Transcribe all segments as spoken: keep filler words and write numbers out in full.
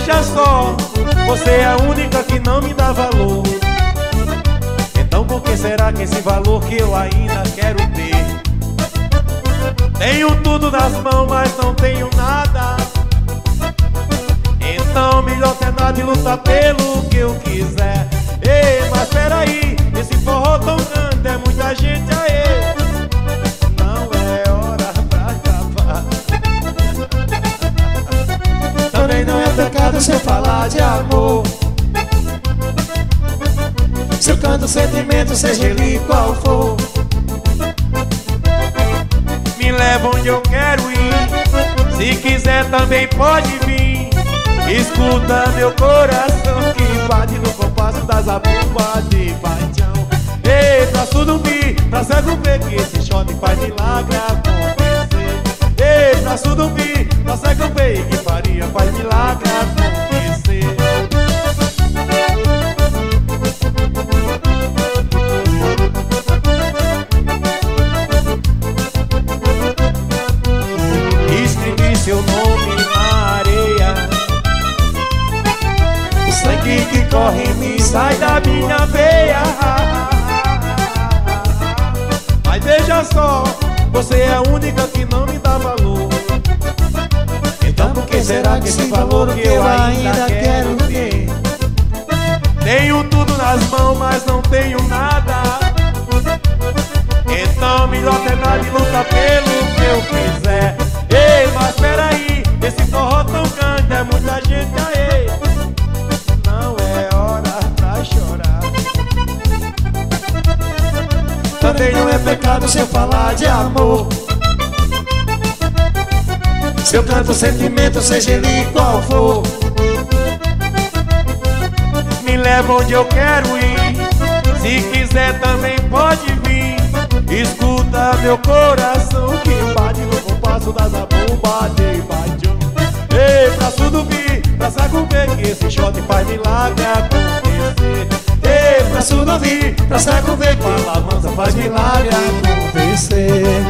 veja só, você é a única que não me dá valor. Então por que será que esse valor que eu ainda quero ter? Tenho tudo nas mãos, mas não tenho nada. Então melhor ter nada e lutar pelo que eu quiser. Ei, mas peraí, esse forró tão grande, é muita gente aí. Não é hora pra acabar. Também não é pecado se eu falar de amor. Se eu canto sentimento, seja ele qual for. Me leva onde eu quero ir, se quiser também pode vir. Escuta meu coração que bate no compasso das abumbas de paixão. Ei, pra surdo ouvir, pra cego ver que esse shot faz milagre acontecer. Ei, pra surdo ouvir, pra cego ver que faria faz milagre acontecer. Escrevi seu nome na areia, o sangue que corre em mim sai da minha veia. Mas veja só, você é a única que não me dá valor. Então por que será que esse valor que eu ainda quero ter? Tenho tudo nas mãos, mas não tenho nada. Então melhor ter nada e lutar pelo que eu quiser. Ei, mas peraí, esse forró tão grande, é muita gente aí. Não é hora pra chorar. Também não é pecado se eu falar de amor. Se eu canto sentimento, seja ele qual for. Me leva onde eu quero ir, se quiser também pode vir. Escuta meu coração que bate no compasso das abumbas de paixão. Ei, pra surdo vir, pra cego ver que esse shot faz milagre acontecer. Ei, pra surdo ouvir, pra cego ver que a alavança faz milagre acontecer.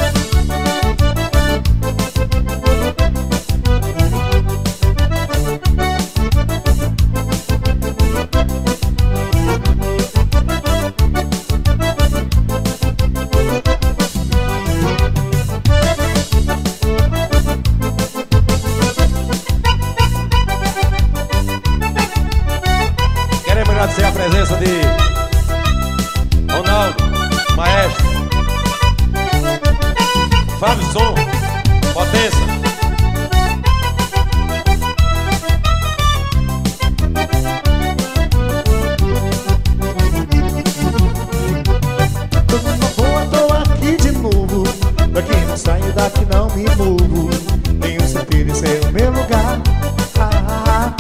Agradecer a presença de Ronaldo, Maestro, Fábio Som, Potência. Tô numa boa, tô aqui de novo. Daqui não saio, daqui não me movo. Tenho certeza esse é o meu lugar. Ah,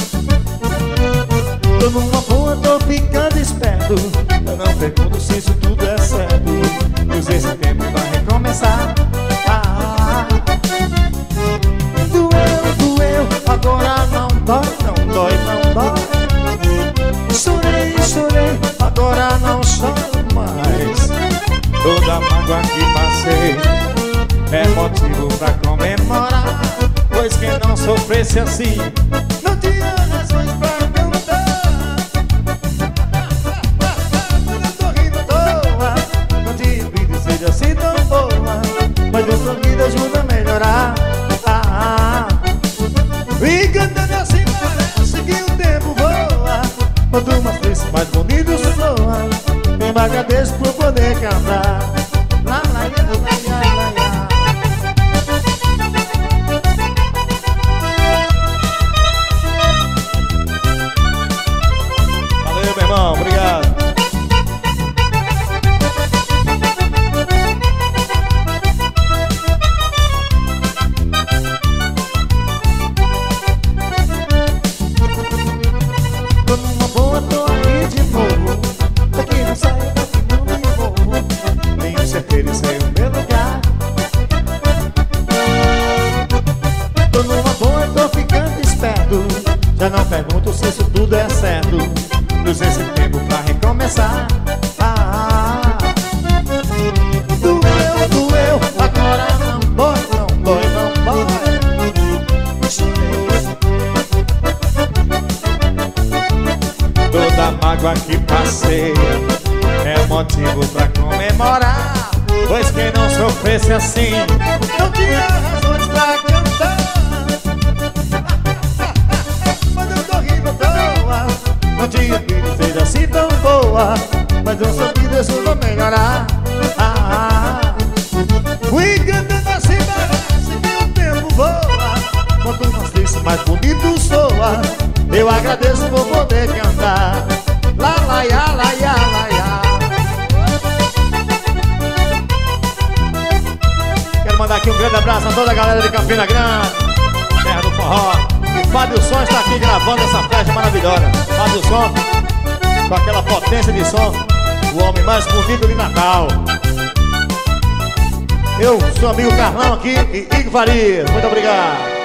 tô numa boa, tô ficando esperto. Eu não pergunto se isso tudo é certo. Pois esse tempo vai recomeçar. Ah, doeu, doeu, agora não dói, não dói, não dói. Chorei, chorei, agora não choro mais. Toda a mágoa que passei é motivo pra comemorar. Pois quem não sofresse assim não tinha razões pra cantar. Eu tô rindo à toa, não tinha vida seja assim tão boa. Mas a sua vida ajuda a melhorar. Ah, e cantando assim parece que o tempo voa. Quanto mais triste, mais bonito soa. Eu me agradeço por poder cantar. Lá, lá, lá, lá, lá, lá, lá. Valeu, meu irmão, obrigado. Tô numa boa, tô aqui de novo. Daqui não saio, daqui não me envolvo. Tenho certeza esse é o meu lugar. Tô numa boa, tô ficando esperto. Já não pergunto se isso tudo é certo. Usei esse tempo pra recomeçar. Ah, doeu, doeu, agora não dói, não dói, não dói. Chorei, mágoa que passei é motivo pra comemorar, pois quem não sofresse assim não tinha razões pra cantar. Mas eu tô rindo à toa, não tinha vida seja assim tão boa, mas eu só que isso vai melhorar. Ah, ah. Fui cantando assim, parece que o tempo voa, quanto mais triste, mais bonito soa. Eu agradeço por poder cantar. Lá, lá, ya, lá, ya, lá, ya. Quero mandar aqui um grande abraço a toda a galera de Campina Grande, terra do forró. E Fábio Som está aqui gravando essa festa maravilhosa. Fábio Som, com aquela potência de som, o homem mais bonito de Natal. Eu sou amigo Carlão aqui e Igor Farias. Muito obrigado.